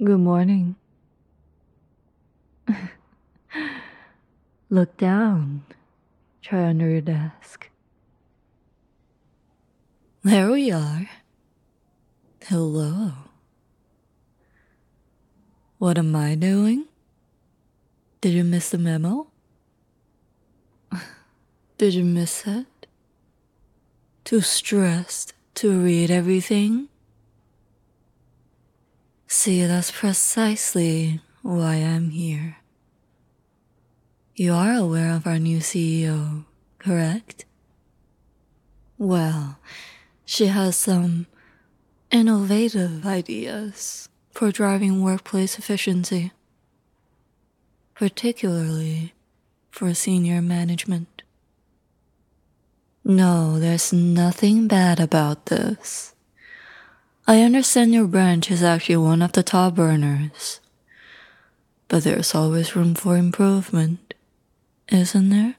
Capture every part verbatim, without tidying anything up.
Good morning. Look down. Try under your desk. There we are. Hello. What am I doing? Did you miss the memo? Did you miss it? Too stressed to read everything? See, that's precisely why I'm here. You are aware of our new C E O, correct? Well, she has some innovative ideas for driving workplace efficiency, particularly for senior management. No, there's nothing bad about this. I understand your branch is actually one of the top earners, but there's always room for improvement, isn't there?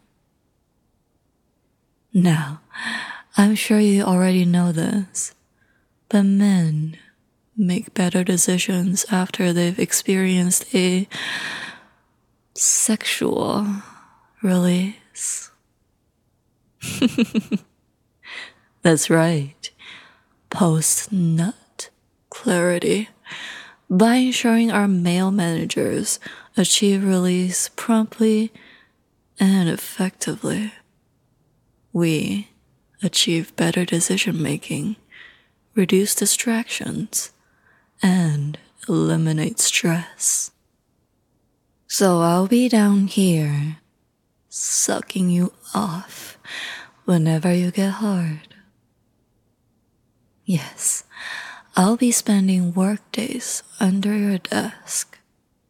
Now, I'm sure you already know this, but men make better decisions after they've experienced a sexual release. That's right. Post-nut clarity. By ensuring our male managers achieve release promptly and effectively, we achieve better decision making, reduce distractions, and eliminate stress. So I'll be down here, sucking you off whenever you get hard. Yes, I'll be spending workdays under your desk.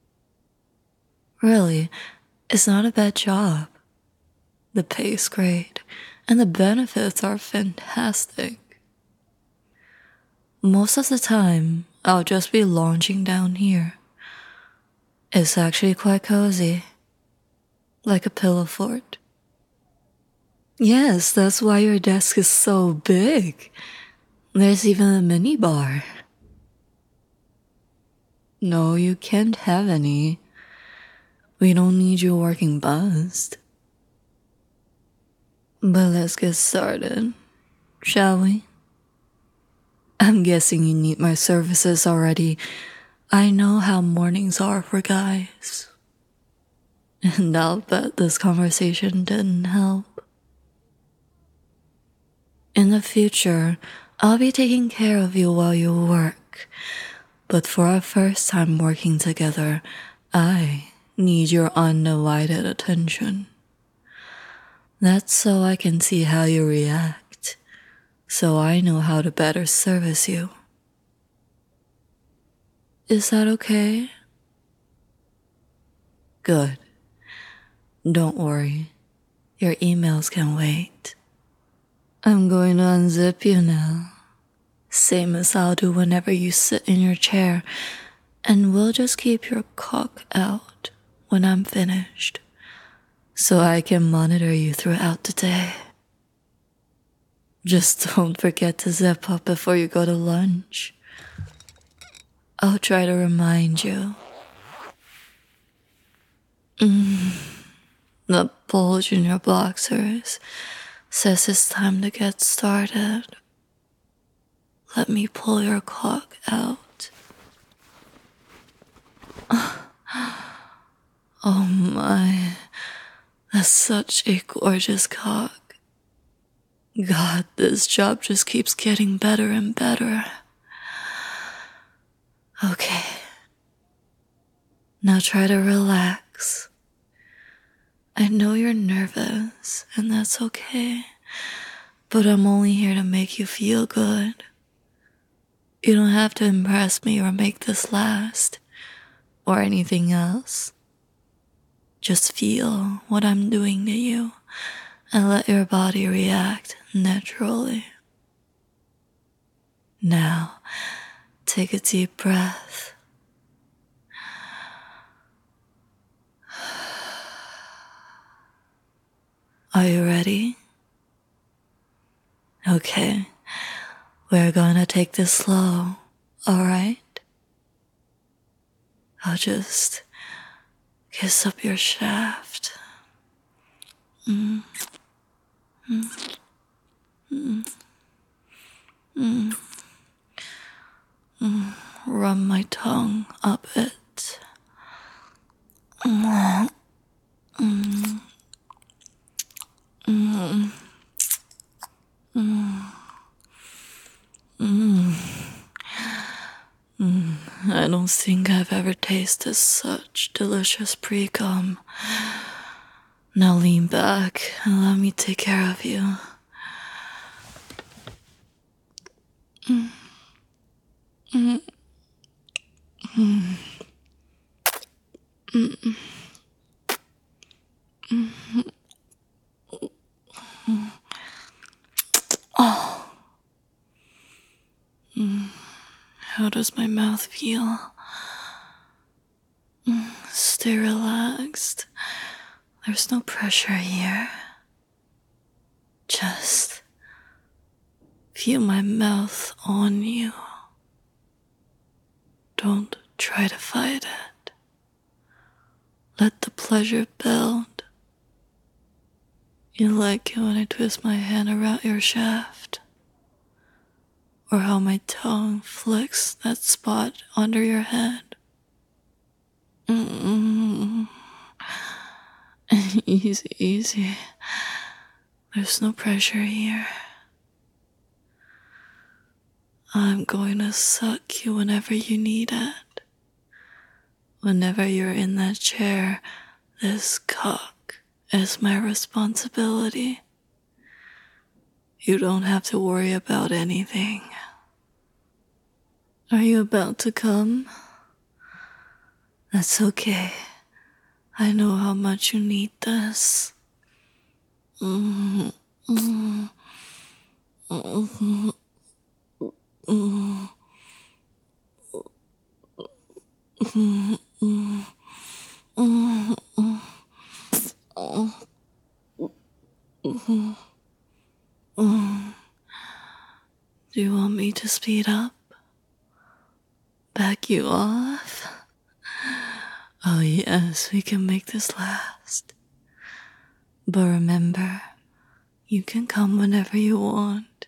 Really, it's not a bad job. The pay's great, and the benefits are fantastic. Most of the time, I'll just be lounging down here. It's actually quite cozy, like a pillow fort. Yes, that's why your desk is so big. There's even a mini bar. No, you can't have any. We don't need you working buzzed. But let's get started, shall we? I'm guessing you need my services already. I know how mornings are for guys. And I'll bet this conversation didn't help. In the future, I'll be taking care of you while you work. But for our first time working together, I need your undivided attention. That's so I can see how you react, so I know how to better service you. Is that okay? Good. Don't worry, your emails can wait. I'm going to unzip you now, same as I'll do whenever you sit in your chair, and we'll just keep your cock out when I'm finished, so I can monitor you throughout the day. Just don't forget to zip up before you go to lunch. I'll try to remind you. Mm, the bulge in your boxers says it's time to get started. Let me pull your cock out. Oh my, that's such a gorgeous cock. God, this job just keeps getting better and better. Okay. Now try to relax. I know you're nervous, and that's okay, but I'm only here to make you feel good. You don't have to impress me or make this last, or anything else. Just feel what I'm doing to you, and let your body react naturally. Now, take a deep breath. Are you ready? Okay, we're gonna take this slow, alright? I'll just kiss up your shaft. Mm. Mm. Mm. Mm. Mm. Run my tongue up it. Mm. Mm. Mm. Mm. Mm. Mm. I don't think I've ever tasted such delicious pre-cum. Now lean back and let me take care of you. Mm. Mm. Mm. Mm. Mm. Mm. Oh. Mm. How does my mouth feel? Mm. Stay relaxed. There's no pressure here. Just feel my mouth on you. Don't try to fight it. Let the pleasure build. You like it when I twist my hand around your shaft? Or how my tongue flicks that spot under your head? Mm-mm. Easy, easy. There's no pressure here. I'm going to suck you whenever you need it. Whenever you're in that chair, this cock is my responsibility. You don't have to worry about anything. Are you about to come? That's okay. I know how much you need this. Mm-hmm. Mm-hmm. Mm-hmm. Mm-hmm. Mm-hmm. Mm-hmm. Mm-hmm. Mm-hmm. Do you want me to speed up? Back you off? Oh yes, we can make this last. But remember, you can come whenever you want.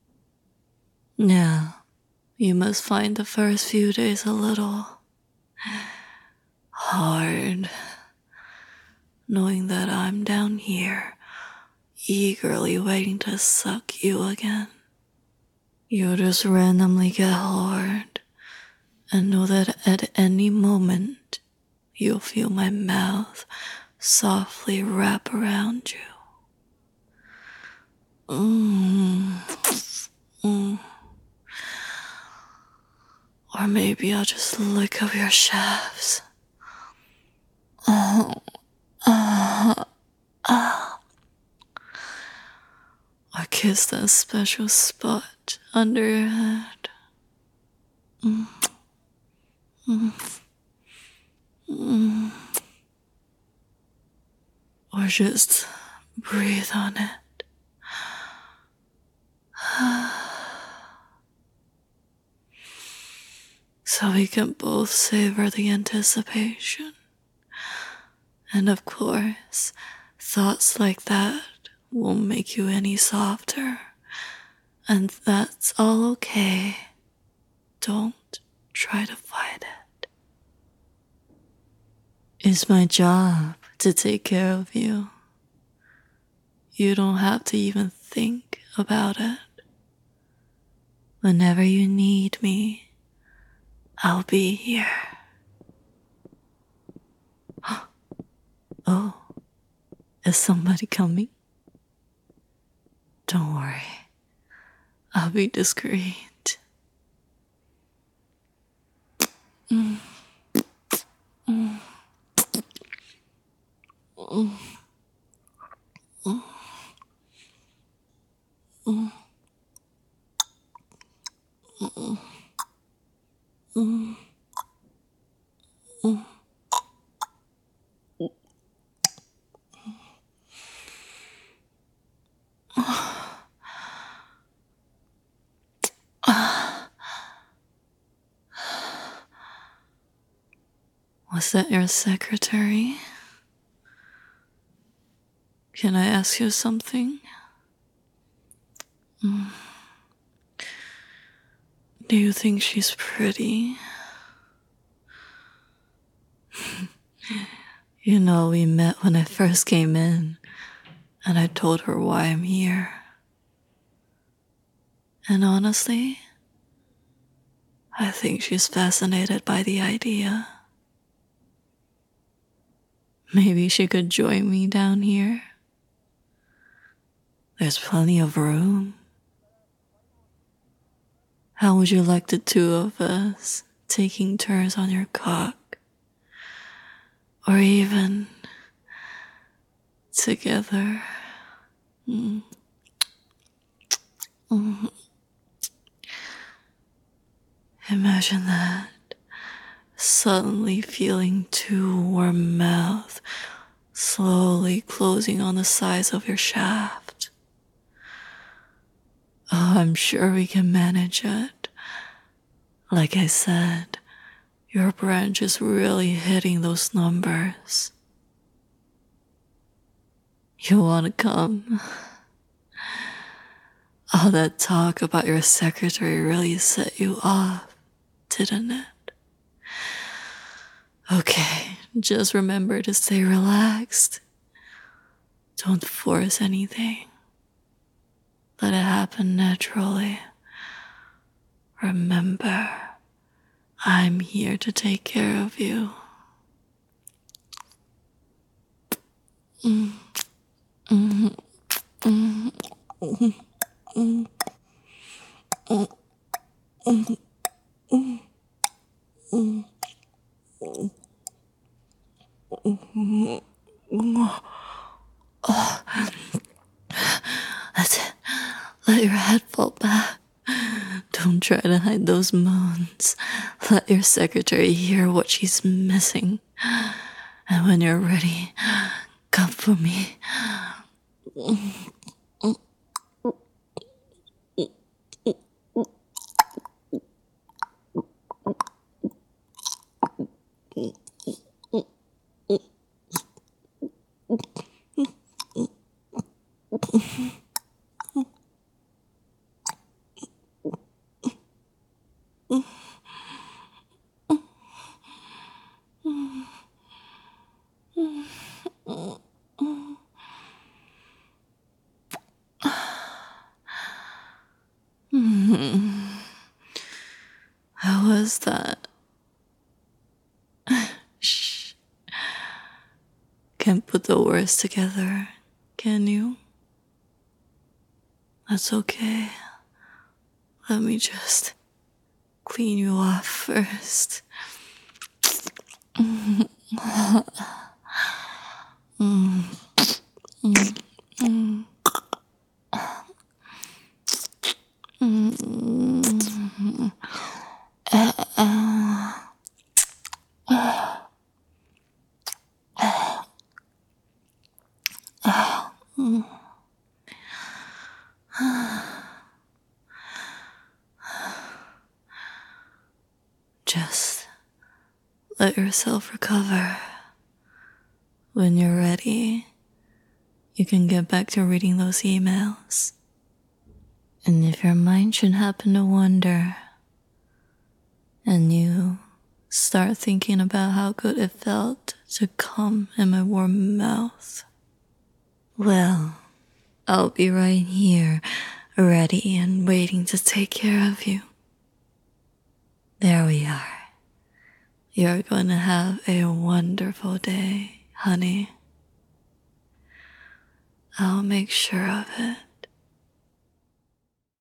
Now, you must find the first few days a little hard, knowing that I'm down here, eagerly waiting to suck you again. You'll just randomly get hard, and know that at any moment, you'll feel my mouth softly wrap around you. Mm. Mm. Or maybe I'll just lick up your shafts. Oh. Uh, uh. Or kiss that special spot under your head. Mm. Mm. Mm. Or just breathe on it. So we can both savor the anticipation. And of course, thoughts like that won't make you any softer. And that's all okay. Don't try to fight it. It's my job to take care of you. You don't have to even think about it. Whenever you need me, I'll be here. Oh, is somebody coming? Don't worry. I'll be discreet. Mm. Mm. Mm. Mm. Mm. Mm. Mm. Mm. Was that your secretary? Can I ask you something? Mm. Do you think she's pretty? You know, we met when I first came in, and I told her why I'm here. And honestly, I think she's fascinated by the idea. Maybe she could join me down here. There's plenty of room. How would you like the two of us taking turns on your cock? Or even together? Mm. Mm. Imagine that. Suddenly feeling two warm mouths slowly closing on the sides of your shaft. Oh, I'm sure we can manage it. Like I said, your branch is really hitting those numbers. You wanna come? All that talk about your secretary really set you off, didn't it? Okay, just remember to stay relaxed. Don't force anything. Let it happen naturally. Remember, I'm here to take care of you. Mm. Mm. Mm. Mm. Mm. Mm. Mm. Mm. Mm. Oh, that's it. Let your head fall back. Don't try to hide those moans. Let your secretary hear what she's missing. And when you're ready, come for me. How was that? Shh. Can't put the words together, can you? That's okay. Let me just clean you off first. Mm. Mm. Mm. Mm. Mm. Uh, uh. Mm. Just let yourself recover. When you're ready, you can get back to reading those emails. And if your mind should happen to wander, and you start thinking about how good it felt to come in my warm mouth, well, I'll be right here, ready and waiting to take care of you. There we are. You're going to have a wonderful day, honey. I'll make sure of it.